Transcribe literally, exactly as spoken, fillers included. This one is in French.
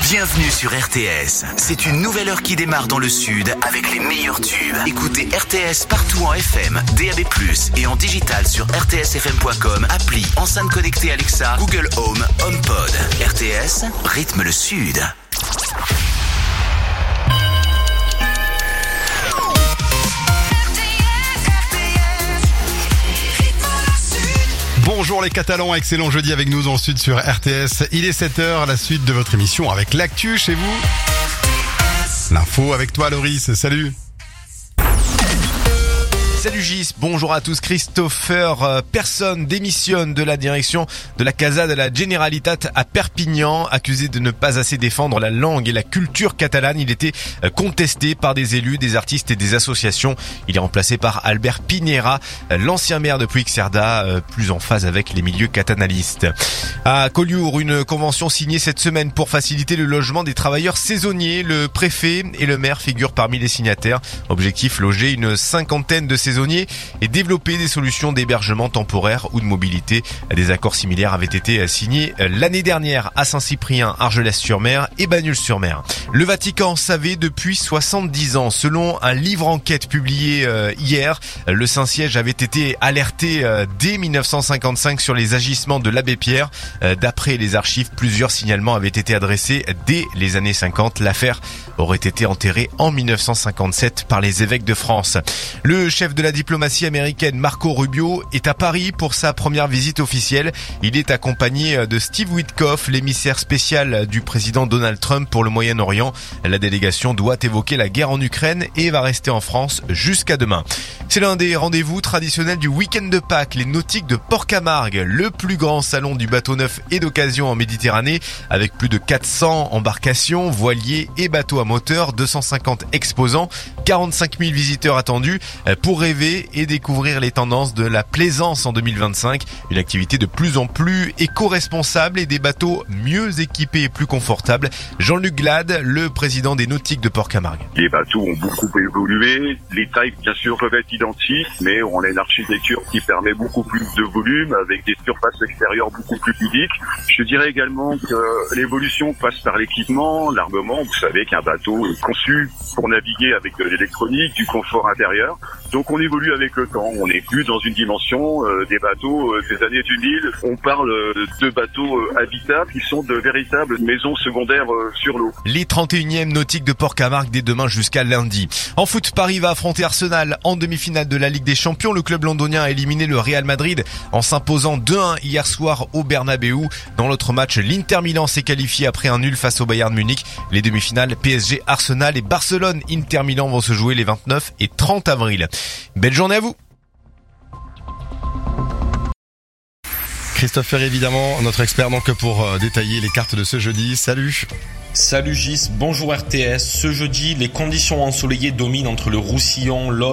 Bienvenue sur R T S. C'est une nouvelle heure qui démarre dans le sud avec les meilleurs tubes. Écoutez R T S partout en F M, D A B plus, et en digital sur r t s f m point com, appli, enceinte connectée Alexa, Google Home, HomePod. R T S, rythme le sud. Bonjour les Catalans, excellent jeudi avec nous dans le sud sur R T S. Il est sept heures, la suite de votre émission avec l'actu chez vous. L'info avec toi Loris, salut. Salut Gis, bonjour à tous. Christopher euh, Personne démissionne de la direction de la Casa de la Generalitat à Perpignan. Accusé de ne pas assez défendre la langue et la culture catalane, il était euh, contesté par des élus, des artistes et des associations. Il est remplacé par Albert Pinera, euh, l'ancien maire de Puigcerdà, euh, plus en phase avec les milieux catalanalistes. À Collioure, une convention signée cette semaine pour faciliter le logement des travailleurs saisonniers. Le préfet et le maire figurent parmi les signataires. Objectif, loger une cinquantaine de saisonniers et développer des solutions d'hébergement temporaire ou de mobilité. Des accords similaires avaient été signés l'année dernière à Saint-Cyprien, Argelès-sur-Mer et Bagnols-sur-Mer. Le Vatican savait depuis soixante-dix ans. Selon un livre enquête publié hier, le Saint-Siège avait été alerté dès mille neuf cent cinquante-cinq sur les agissements de l'abbé Pierre. D'après les archives, plusieurs signalements avaient été adressés dès les années cinquante. L'affaire aurait été enterrée en mille neuf cent cinquante-sept par les évêques de France. Le chef de la diplomatie américaine, Marco Rubio, est à Paris pour sa première visite officielle. Il est accompagné de Steve Witkoff, l'émissaire spécial du président Donald Trump pour le Moyen-Orient. La délégation doit évoquer la guerre en Ukraine et va rester en France jusqu'à demain. C'est l'un des rendez-vous traditionnels du week-end de Pâques, les nautiques de Port-Camargue, le plus grand salon du bateau neuf et d'occasion en Méditerranée, avec plus de quatre cents embarcations, voiliers et bateaux à moteur, deux cent cinquante exposants, quarante-cinq mille visiteurs attendus pour rêver et découvrir les tendances de la plaisance en deux mille vingt-cinq. Une activité de plus en plus éco-responsable et des bateaux mieux équipés et plus confortables. Jean-Luc Glade, le président des nautiques de Port-Camargue. Les bateaux ont beaucoup évolué. Les tailles, bien sûr, peuvent être identiques, mais on a une architecture qui permet beaucoup plus de volume avec des surfaces extérieures beaucoup plus pudiques. Je dirais également que l'évolution passe par l'équipement, l'armement. Vous savez qu'un bateau est conçu pour naviguer avec de l'électronique, du confort intérieur. Donc on évolue avec le temps. On n'est plus dans une dimension euh, des bateaux euh, des années deux mille. On parle euh, de bateaux euh, habitables qui sont de véritables maisons secondaires euh, sur l'eau. Les trente et unième nautiques de Port-Camargue dès demain jusqu'à lundi. En foot, Paris va affronter Arsenal en demi-finale de la Ligue des Champions. Le club londonien a éliminé le Real Madrid en s'imposant deux un hier soir au Bernabeu. Dans l'autre match, l'Inter Milan s'est qualifié après un nul face au Bayern Munich. Les demi-finales P S G, Arsenal et Barcelone-Inter Milan vont se jouer les vingt-neuf et trente avril. Belle journée à vous. Christopher évidemment, notre expert donc pour euh, détailler les cartes de ce jeudi. Salut. Salut Gis, bonjour R T S. Ce jeudi, les conditions ensoleillées dominent entre le Roussillon, l'Aude,